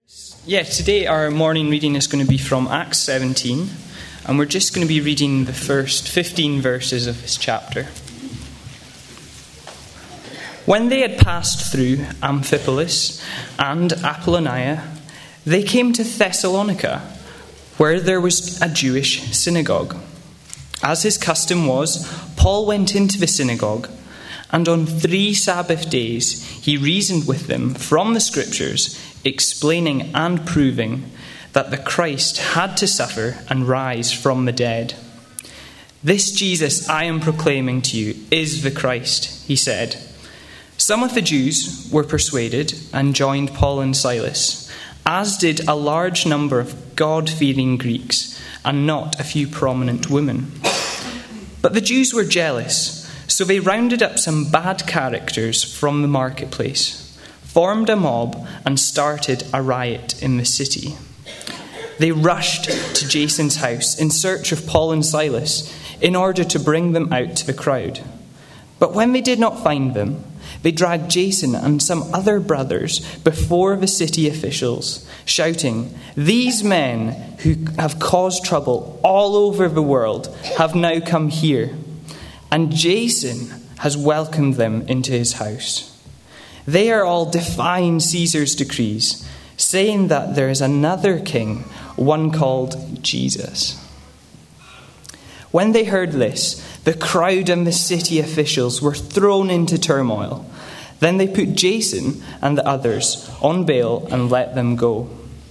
Yeah, today our morning reading is going to be from Acts 17, and we're just going to be reading the first 15 verses of this chapter. When they had passed through Amphipolis and Apollonia, they came to Thessalonica, where there was a Jewish synagogue. As his custom was, Paul went into the synagogue, and on 3 Sabbath days he reasoned with them from the Scriptures, explaining and proving that the Christ had to suffer and rise from the dead. "This Jesus I am proclaiming to you is the Christ," he said. Some of the Jews were persuaded and joined Paul and Silas, as did a large number of God-fearing Greeks and not a few prominent women. But the Jews were jealous, so they rounded up some bad characters from the marketplace, formed a mob, and started a riot in the city. They rushed to Jason's house in search of Paul and Silas in order to bring them out to the crowd. But when they did not find them, they dragged Jason and some other brothers before the city officials, shouting, "These men who have caused trouble all over the world have now come here, and Jason has welcomed them into his house. They are all defying Caesar's decrees, saying that there is another king, one called Jesus." When they heard this, the crowd and the city officials were thrown into turmoil. Then they put Jason and the others on bail and let them go.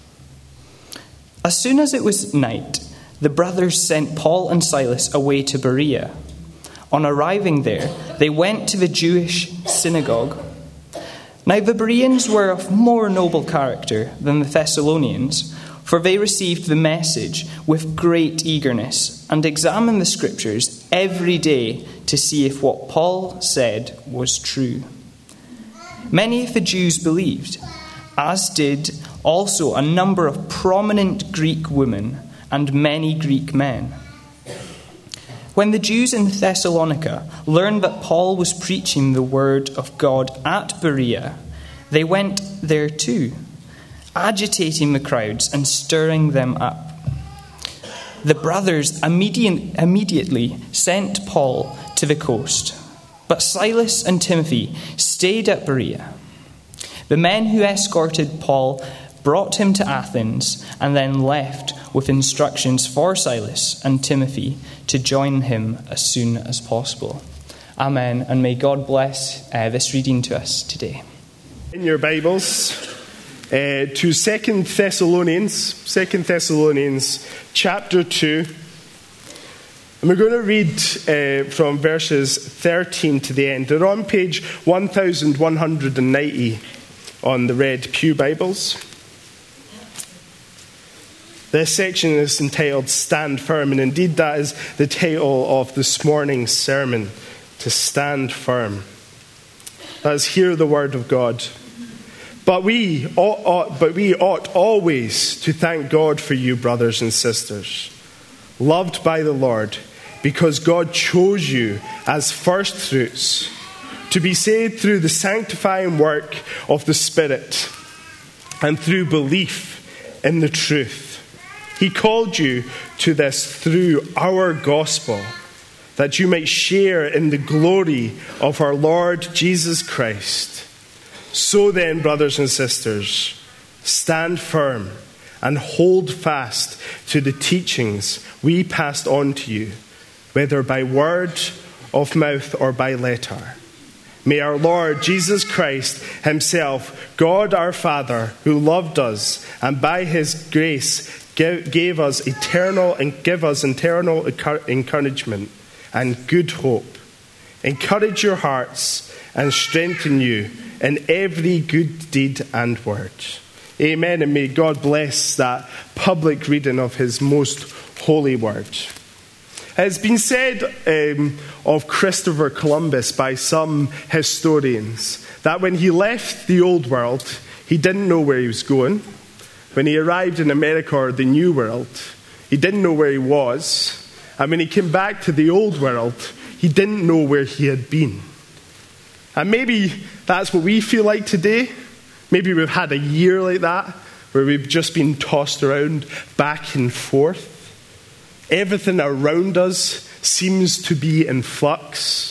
As soon as it was night, the brothers sent Paul and Silas away to Berea. On arriving there, they went to the Jewish synagogue. Now the Bereans were of more noble character than the Thessalonians, for they received the message with great eagerness and examined the Scriptures every day to see if what Paul said was true. Many of the Jews believed, as did also a number of prominent Greek women and many Greek men. When the Jews in Thessalonica learned that Paul was preaching the word of God at Berea, they went there too, agitating the crowds and stirring them up. The brothers immediately sent Paul to the coast, but Silas and Timothy stayed at Berea. The men who escorted Paul brought him to Athens and then left with instructions for Silas and Timothy to join him as soon as possible. Amen, and may God bless this reading to us today. In your Bibles, to 2 Thessalonians chapter 2. And we're going to read from verses 13 to the end. They're on page 1190 on the Red Pew Bibles. This section is entitled Stand Firm, and indeed that is the title of this morning's sermon, to stand firm. That is, hear the word of God. But we ought always to thank God for you, brothers and sisters, loved by the Lord, because God chose you as first fruits to be saved through the sanctifying work of the Spirit and through belief in the truth. He called you to this through our gospel, that you might share in the glory of our Lord Jesus Christ. So then, brothers and sisters, stand firm and hold fast to the teachings we passed on to you, whether by word of mouth or by letter. May our Lord Jesus Christ himself, God our Father, who loved us and by his grace give us eternal encouragement and good hope, encourage your hearts and strengthen you in every good deed and word. Amen, and may God bless that public reading of his most holy word. It's been said of Christopher Columbus by some historians that when he left the old world, he didn't know where he was going. When he arrived in America or the New World, he didn't know where he was. And when he came back to the old world, he didn't know where he had been. And maybe that's what we feel like today. Maybe we've had a year like that. where we've just been tossed around back and forth. Everything around us seems to be in flux.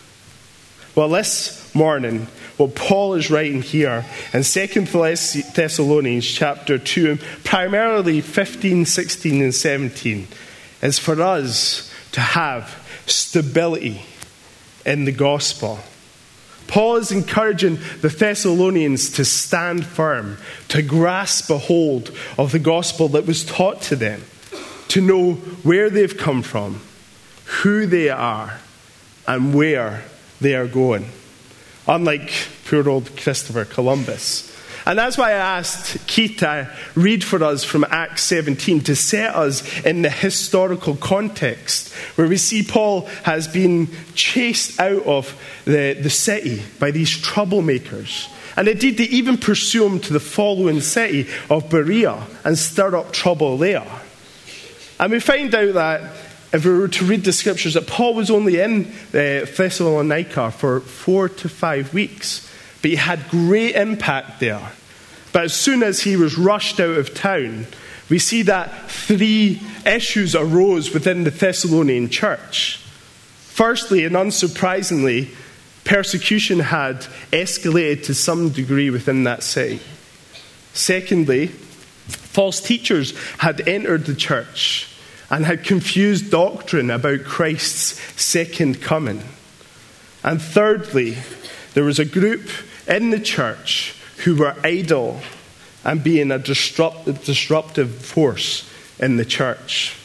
Well, this morning, what Paul is writing here in 2 Thessalonians chapter 2, primarily 15, 16, and 17, is for us to have stability in the gospel. Paul is encouraging the Thessalonians to stand firm, to grasp a hold of the gospel that was taught to them, to know where they've come from, who they are, and where they are going. Unlike poor old Christopher Columbus. And that's why I asked Keith to read for us from Acts 17 to set us in the historical context where we see Paul has been chased out of the city by these troublemakers. And indeed, they even pursue him to the following city of Berea and stir up trouble there. And we find out that if we were to read the scriptures, that Paul was only in Thessalonica for 4 to 5 weeks. But he had great impact there. But as soon as he was rushed out of town, we see that 3 issues arose within the Thessalonian church. Firstly, and unsurprisingly, persecution had escalated to some degree within that city. Secondly, false teachers had entered the church and had confused doctrine about Christ's second coming. And thirdly, there was a group in the church who were idle and being a disruptive force in the church.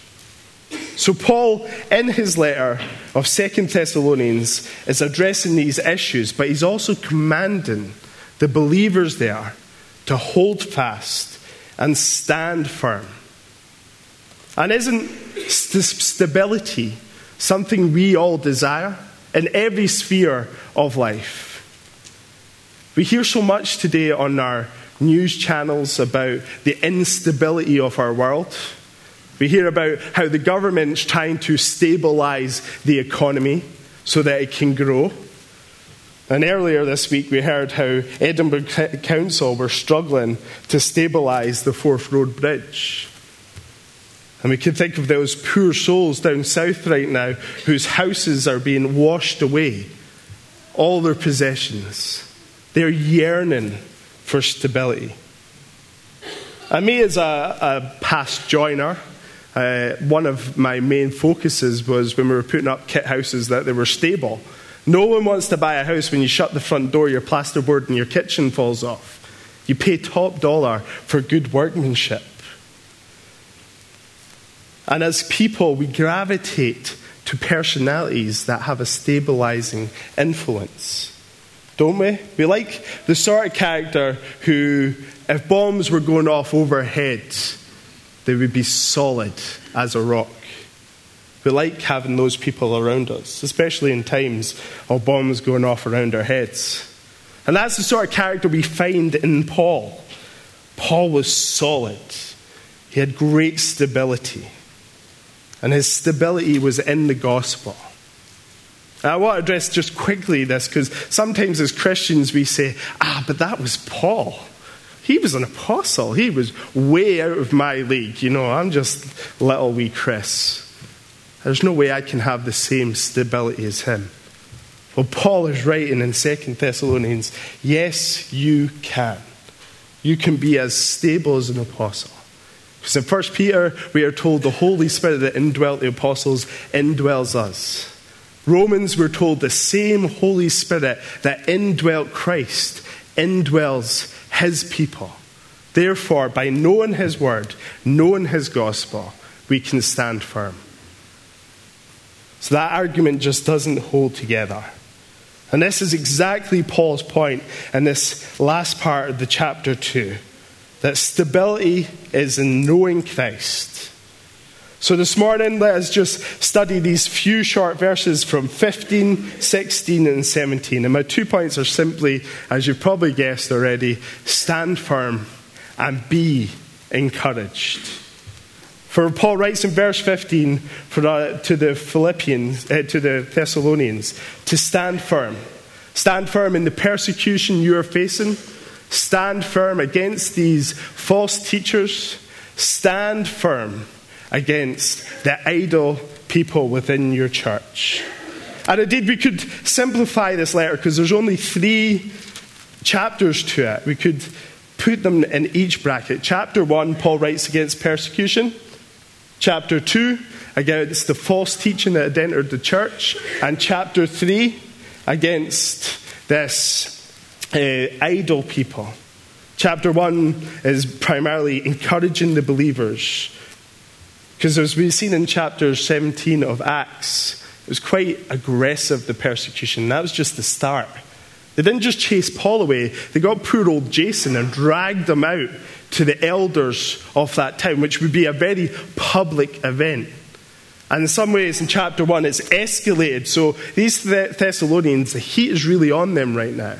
So Paul, in his letter of 2 Thessalonians, is addressing these issues, but he's also commanding the believers there to hold fast and stand firm. And isn't stability something we all desire in every sphere of life? We hear so much today on our news channels about the instability of our world. We hear about how the government's trying to stabilize the economy so that it can grow. And earlier this week we heard how Edinburgh Council were struggling to stabilize the Forth Road Bridge. And we can think of those poor souls down south right now whose houses are being washed away, all their possessions. They're yearning for stability. And me as a past joiner, one of my main focuses was when we were putting up kit houses that they were stable. No one wants to buy a house when you shut the front door, your plasterboard and your kitchen falls off. You pay top dollar for good workmanship. And as people, we gravitate to personalities that have a stabilizing influence. Don't we? We like the sort of character who, if bombs were going off overhead, they would be solid as a rock. We like having those people around us, especially in times of bombs going off around our heads. And that's the sort of character we find in Paul. Paul was solid. He had great stability. And his stability was in the gospel. I want to address just quickly this, because sometimes as Christians we say, but that was Paul. He was an apostle. He was way out of my league. I'm just little wee Chris. There's no way I can have the same stability as him. Well, Paul is writing in 2 Thessalonians, yes, you can. You can be as stable as an apostle. Because in 1 Peter, we are told the Holy Spirit that indwelt the apostles indwells us. Romans, we're told the same Holy Spirit that indwelt Christ indwells his people. Therefore, by knowing his word, knowing his gospel, we can stand firm. So that argument just doesn't hold together. And this is exactly Paul's point in this last part of the chapter 2. That stability is in knowing Christ. So this morning, let us just study these few short verses from 15, 16, and 17. And my 2 points are simply, as you've probably guessed already, stand firm and be encouraged. For Paul writes in verse 15 to the Thessalonians, to stand firm. Stand firm in the persecution you are facing. Stand firm against these false teachers. Stand firm against the idle people within your church. And indeed, we could simplify this letter because there's only 3 chapters to it. We could put them in each bracket. Chapter 1, Paul writes against persecution. Chapter 2, against the false teaching that had entered the church. And chapter 3, against this idle people. Chapter 1 is primarily encouraging the believers. Because as we've seen in chapter 17 of Acts, it was quite aggressive, the persecution. That was just the start. They didn't just chase Paul away. They got poor old Jason and dragged him out to the elders of that town, which would be a very public event. And in some ways, in chapter 1, it's escalated. So these Thessalonians, the heat is really on them right now.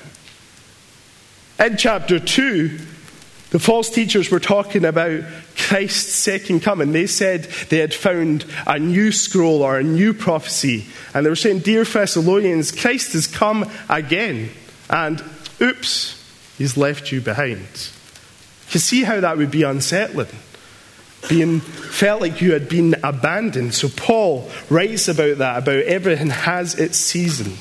In chapter 2, the false teachers were talking about Christ's second coming. They said they had found a new scroll or a new prophecy. And they were saying, dear Thessalonians, Christ has come again. And oops, he's left you behind. You see how that would be unsettling? Being felt like you had been abandoned. So Paul writes about that, about everything has its season.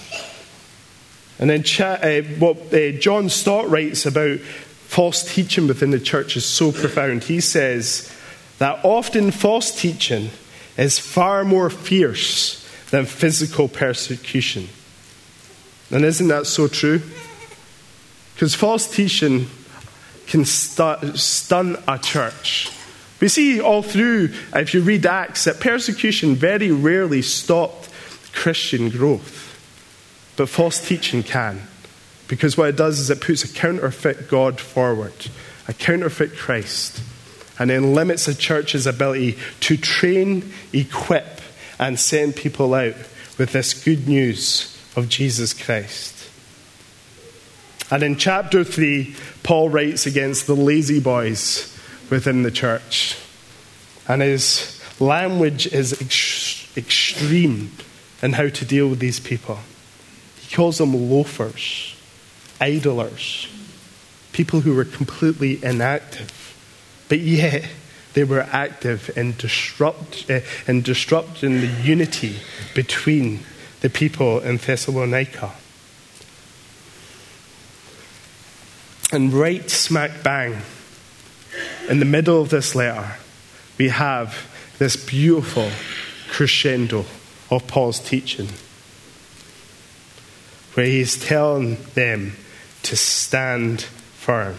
And then what John Stott writes about false teaching within the church is so profound. He says that often false teaching is far more fierce than physical persecution. And isn't that so true? Because false teaching can stun a church. We see all through, if you read Acts, that persecution very rarely stopped Christian growth. But false teaching can. Because what it does is it puts a counterfeit God forward, a counterfeit Christ, and then limits a church's ability to train, equip, and send people out with this good news of Jesus Christ. And in chapter 3, Paul writes against the lazy boys within the church. And his language is extreme in how to deal with these people. He calls them loafers, idlers, people who were completely inactive. But yet, they were active in disrupting the unity between the people in Thessalonica. And right smack bang in the middle of this letter, we have this beautiful crescendo of Paul's teaching, where he's telling them to stand firm.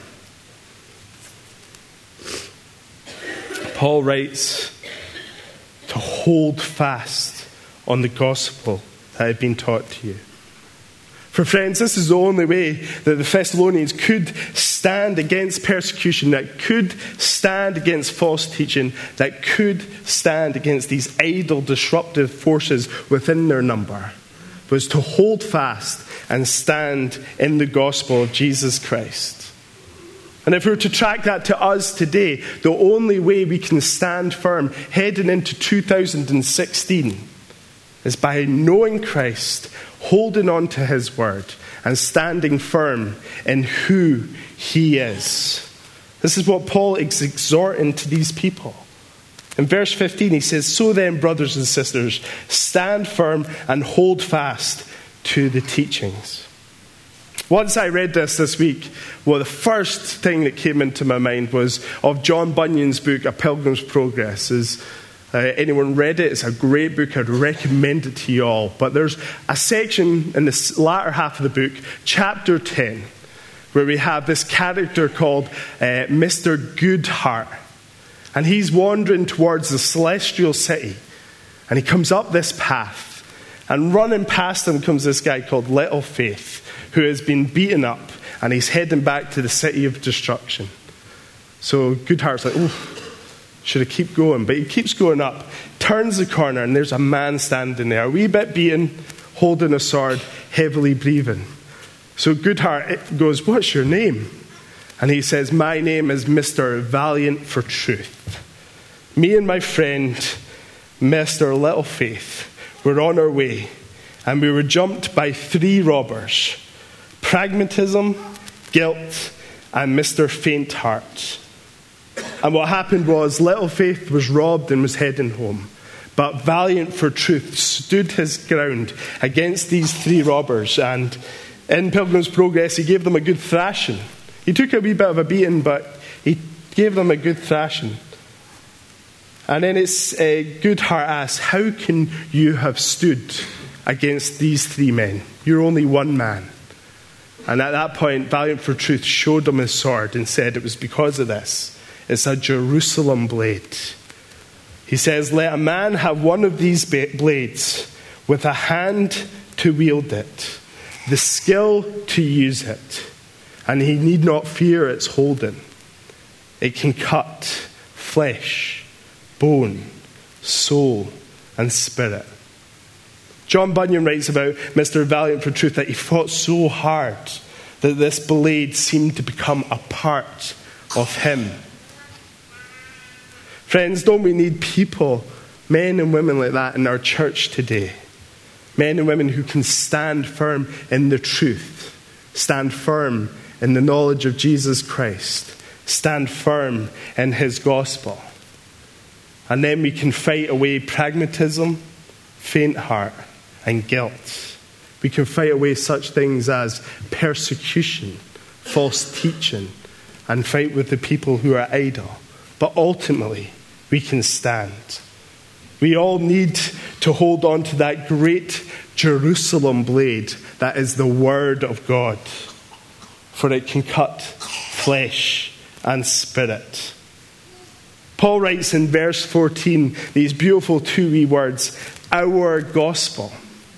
Paul writes to hold fast on the gospel that had been taught to you. For friends, this is the only way that the Thessalonians could stand against persecution, that could stand against false teaching, that could stand against these idle, disruptive forces within their number, was to hold fast and stand in the gospel of Jesus Christ. And if we were to track that to us today, the only way we can stand firm heading into 2016 is by knowing Christ, holding on to his word, and standing firm in who he is. This is what Paul is exhorting to these people. In verse 15 he says, "So then, brothers and sisters, stand firm and hold fast to the teachings." Once I read this week, well, the first thing that came into my mind was of John Bunyan's book, A Pilgrim's Progress. Anyone read it? It's a great book. I'd recommend it to you all. But there's a section in the latter half of the book, chapter 10, where we have this character called Mr. Goodheart. And he's wandering towards the celestial city. And he comes up this path. And running past him comes this guy called Little Faith, who has been beaten up. And he's heading back to the city of destruction. So Goodheart's like, oh, should I keep going? But he keeps going up, turns the corner, and there's a man standing there, a wee bit beaten, holding a sword, heavily breathing. So Goodheart goes, "What's your name?" And he says, "My name is Mr. Valiant for Truth. Me and my friend, Mr. Little Faith, were on our way, and we were jumped by 3 robbers: pragmatism, guilt, and Mr. Faintheart. And what happened was Little Faith was robbed and was heading home. But Valiant for Truth stood his ground against these three robbers. And in Pilgrim's Progress, he gave them a good thrashing. He took a wee bit of a beating, but he gave them a good thrashing. And then it's Goodhart asks, how can you have stood against these three men? You're only one man. And at that point, Valiant for Truth showed him his sword and said it was because of this. It's a Jerusalem blade. He says, let a man have one of these blades with a hand to wield it, the skill to use it, and he need not fear its holding. It can cut flesh, bone, soul, and spirit. John Bunyan writes about Mr. Valiant for Truth that he fought so hard that this blade seemed to become a part of him. Friends, don't we need people, men and women like that in our church today? Men and women who can stand firm in the truth, stand firm in the knowledge of Jesus Christ, stand firm in his gospel. And then we can fight away pragmatism, faint heart, and guilt. We can fight away such things as persecution, false teaching, and fight with the people who are idle. But ultimately, we can stand. We all need to hold on to that great Jerusalem blade that is the Word of God, for it can cut flesh and spirit. Paul writes in verse 14 these beautiful two wee words, our gospel.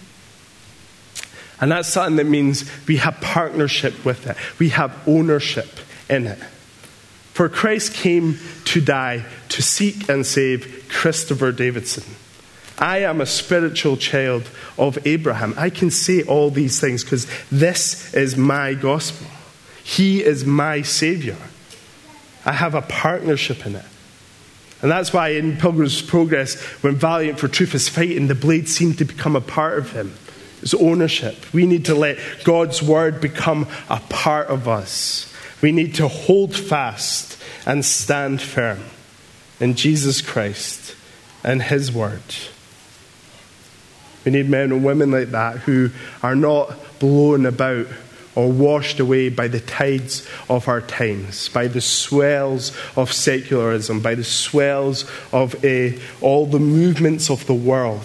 And that's something that means we have partnership with it. We have ownership in it. For Christ came to die to seek and save Christopher Davidson. I am a spiritual child of Abraham. I can say all these things because this is my gospel. He is my Savior. I have a partnership in it. And that's why in Pilgrim's Progress, when Valiant for Truth is fighting, the blade seemed to become a part of him. It's ownership. We need to let God's word become a part of us. We need to hold fast and stand firm in Jesus Christ and his word. We need men and women like that who are not blown about or washed away by the tides of our times, by the swells of secularism, by the swells of all the movements of the world.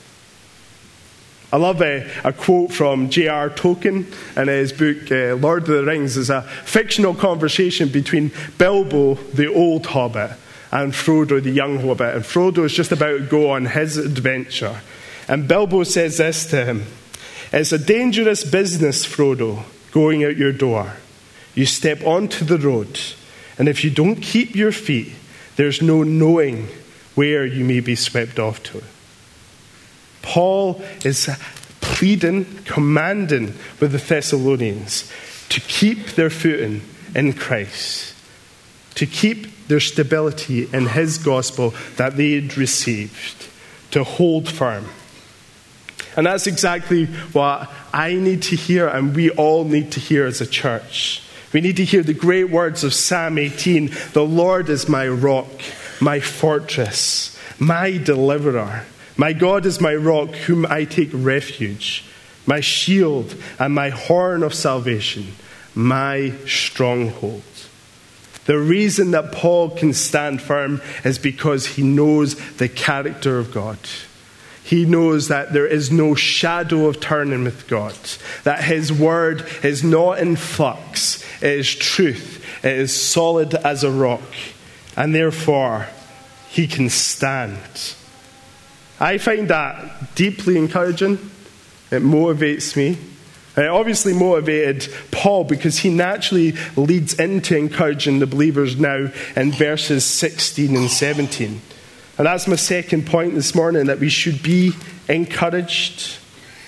I love a quote from J.R. Tolkien in his book Lord of the Rings. It's a fictional conversation between Bilbo, the old hobbit, and Frodo, the young hobbit. And Frodo is just about to go on his adventure. And Bilbo says this to him, it's a dangerous business, Frodo, going out your door. You step onto the road, and if you don't keep your feet, there's no knowing where you may be swept off to. Paul is pleading, commanding with the Thessalonians to keep their footing in Christ, to keep their stability in his gospel that they had received, to hold firm. And that's exactly what I need to hear and we all need to hear as a church. We need to hear the great words of Psalm 18, the Lord is my rock, my fortress, my deliverer. My God is my rock, whom I take refuge, my shield and my horn of salvation, my stronghold. The reason that Paul can stand firm is because he knows the character of God. He knows that there is no shadow of turning with God, that his word is not in flux, it is truth, it is solid as a rock, and therefore he can stand. I find that deeply encouraging. It motivates me. It obviously motivated Paul because he naturally leads into encouraging the believers now in verses 16 and 17. And that's my second point this morning, that we should be encouraged.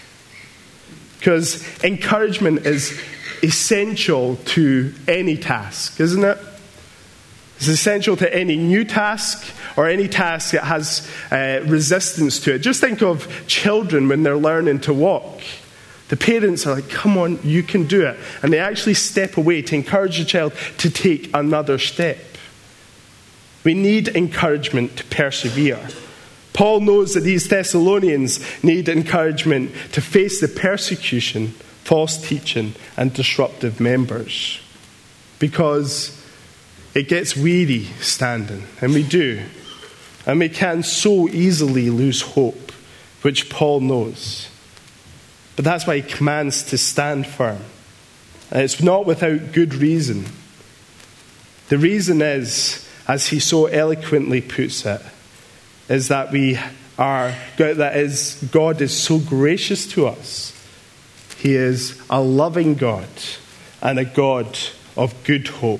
Because encouragement is essential to any task, isn't it? It's essential to any new task or any task that has resistance to it. Just think of children when they're learning to walk. The parents are like, come on, you can do it. And they actually step away to encourage the child to take another step. We need encouragement to persevere. Paul knows that these Thessalonians need encouragement to face the persecution, false teaching, and disruptive members. Because it gets weary standing, and we do. And we can so easily lose hope, which Paul knows. But that's why he commands to stand firm. And it's not without good reason. The reason is, as he so eloquently puts it, is that God is so gracious to us. He is a loving God and a God of good hope.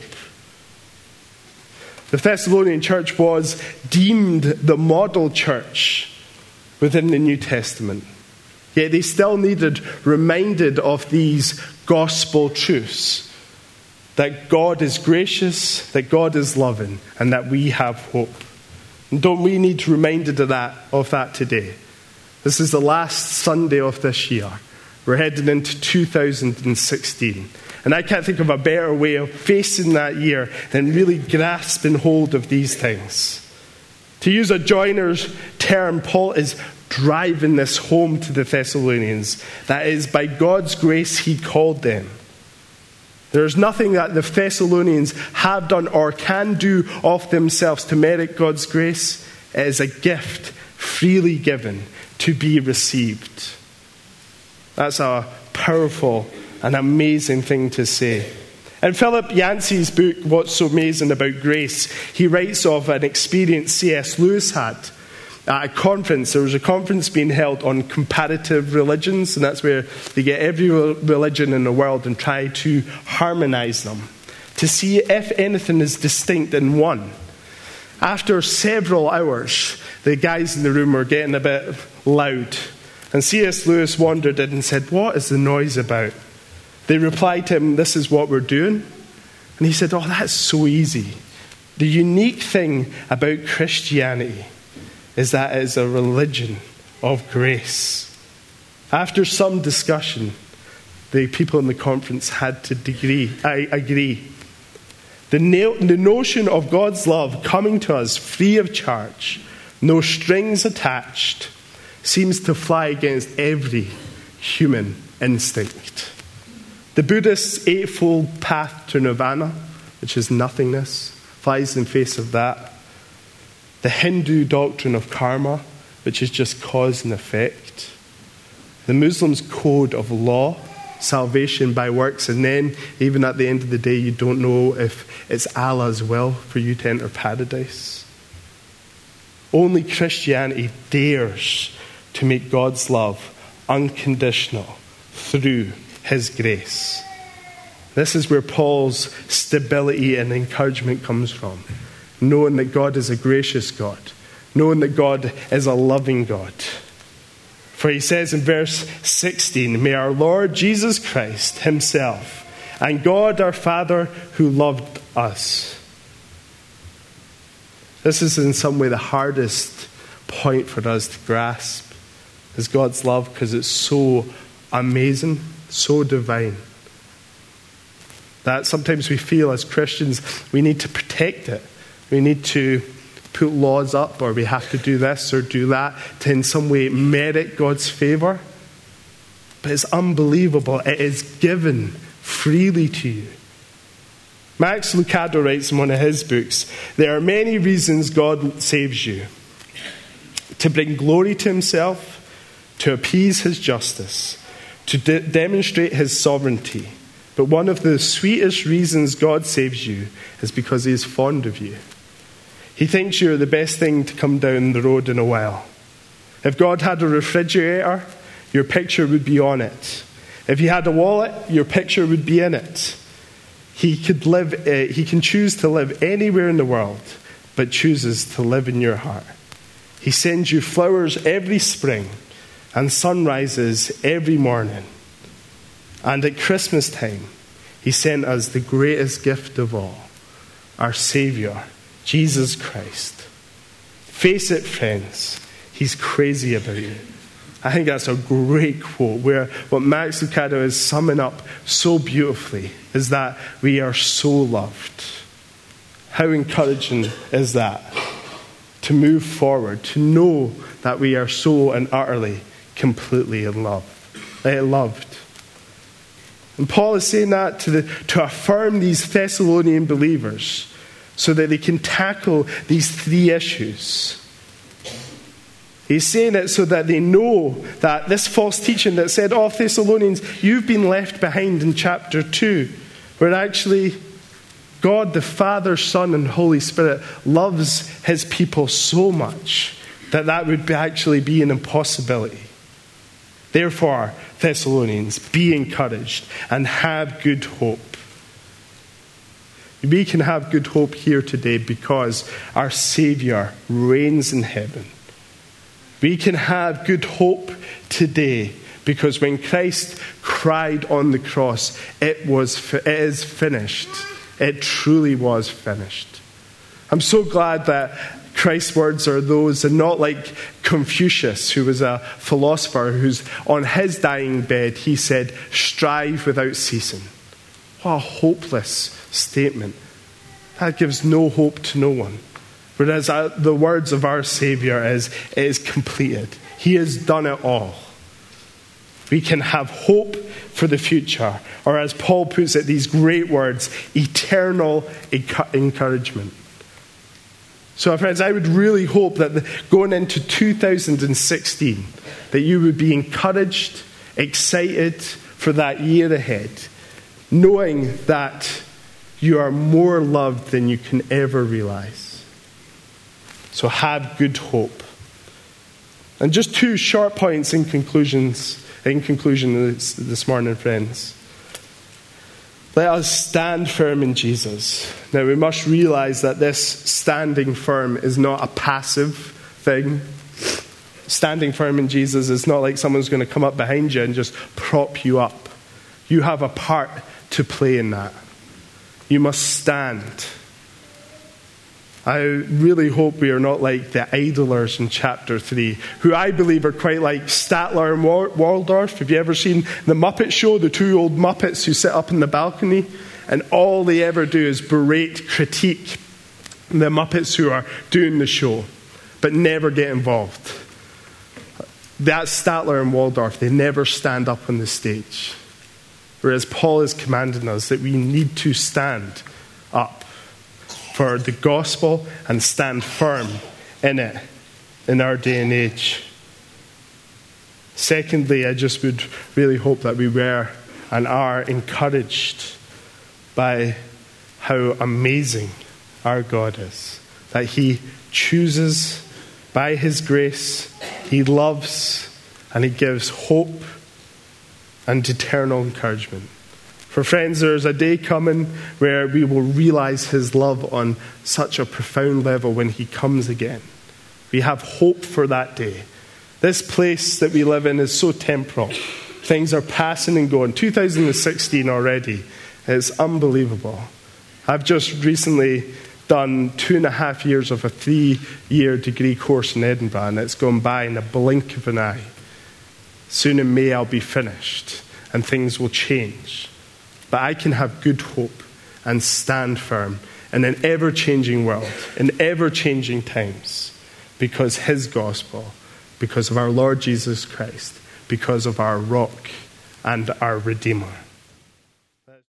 The Thessalonian church was deemed the model church within the New Testament. Yet they still needed reminded of these gospel truths. That God is gracious, that God is loving, and that we have hope. And don't we need to be reminded of that today? This is the last Sunday of this year. We're heading into 2016. And I can't think of a better way of facing that year than really grasping hold of these things. To use a joiner's term, Paul is driving this home to the Thessalonians. That is, by God's grace, he called them. There's nothing that the Thessalonians have done or can do of themselves to merit God's grace. It is a gift freely given to be received. That's a powerful and amazing thing to say. In Philip Yancey's book, What's So Amazing About Grace, he writes of an experience C.S. Lewis had at a conference. There was a conference being held on comparative religions, and that's where they get every religion in the world and try to harmonize them to see if anything is distinct in one. After several hours, the guys in the room were getting a bit loud, and C.S. Lewis wandered in and said, "What is the noise about?" They replied to him, "This is what we're doing." And he said, "Oh, that's so easy. The unique thing about Christianity is that it is a religion of grace." After some discussion, the people in the conference had to agree. The notion of God's love coming to us free of charge, no strings attached, seems to fly against every human instinct. The Buddhist Eightfold Path to Nirvana, which is nothingness, flies in the face of that. The Hindu doctrine of karma, which is just cause and effect. The Muslims' code of law, salvation by works, and then even at the end of the day you don't know if it's Allah's will for you to enter paradise. Only Christianity dares to make God's love unconditional through his grace. This is where Paul's stability and encouragement comes from. Knowing that God is a gracious God. Knowing that God is a loving God. For he says in verse 16, "May our Lord Jesus Christ himself and God our Father who loved us." This is in some way the hardest point for us to grasp, is God's love, because it's so amazing, so divine, that sometimes we feel as Christians we need to protect it. We need to put laws up, or we have to do this or do that to in some way merit God's favor. But it's unbelievable. It is given freely to you. Max Lucado writes in one of his books, "There are many reasons God saves you. To bring glory to himself, to appease his justice, to demonstrate his sovereignty. But one of the sweetest reasons God saves you is because he is fond of you. He thinks you're the best thing to come down the road in a while. If God had a refrigerator, your picture would be on it. If he had a wallet, your picture would be in it. He can choose to live anywhere in the world, but chooses to live in your heart. He sends you flowers every spring and sunrises every morning. And at Christmas time, he sent us the greatest gift of all, our Savior, Jesus Christ. Face it, friends, he's crazy about you. I think that's a great quote, where what Max Lucado is summing up so beautifully is that we are so loved. How encouraging is that? To move forward, to know that we are so and utterly, completely loved. And Paul is saying that to affirm these Thessalonian believers so that they can tackle these three issues. He's saying it so that they know that this false teaching that said, "Oh, Thessalonians, you've been left behind," in chapter 2, where actually God, the Father, Son, and Holy Spirit loves his people so much that would actually be an impossibility. Therefore, Thessalonians, be encouraged and have good hope. We can have good hope here today because our Savior reigns in heaven. We can have good hope today because when Christ cried on the cross, it is finished. It truly was finished. I'm so glad that Christ's words are those, and not like Confucius, who was a philosopher who's on his dying bed, he said, "Strive without ceasing." What a hopeless statement. That gives no hope to no one. Whereas the words of our Savior is, it is completed. He has done it all. We can have hope for the future, or as Paul puts it, these great words, eternal encouragement. So friends, I would really hope that going into 2016, that you would be encouraged, excited for that year ahead, knowing that you are more loved than you can ever realize. So have good hope. And just two short points in conclusion this morning, friends. Let us stand firm in Jesus. Now we must realize that this standing firm is not a passive thing. Standing firm in Jesus is not like someone's going to come up behind you and just prop you up. You have a part to play in that. You must stand. I really hope we are not like the idlers in chapter 3, who I believe are quite like Statler and Waldorf. Have you ever seen the Muppet Show, the two old Muppets who sit up in the balcony? And all they ever do is critique the Muppets who are doing the show, but never get involved. That's Statler and Waldorf. They never stand up on the stage. Whereas Paul is commanding us that we need to stand up for the gospel and stand firm in it in our day and age. Secondly, I just would really hope that we were and are encouraged by how amazing our God is. That he chooses by his grace, he loves, and he gives hope and eternal encouragement. For friends, there's a day coming where we will realize his love on such a profound level when he comes again. We have hope for that day. This place that we live in is so temporal. Things are passing and going. 2016 already is unbelievable. I've just recently done 2.5 years of a 3-year degree course in Edinburgh, and it's gone by in a blink of an eye. Soon in May I'll be finished, and things will change. But I can have good hope and stand firm in an ever-changing world, in ever-changing times, because his gospel, because of our Lord Jesus Christ, because of our rock and our Redeemer.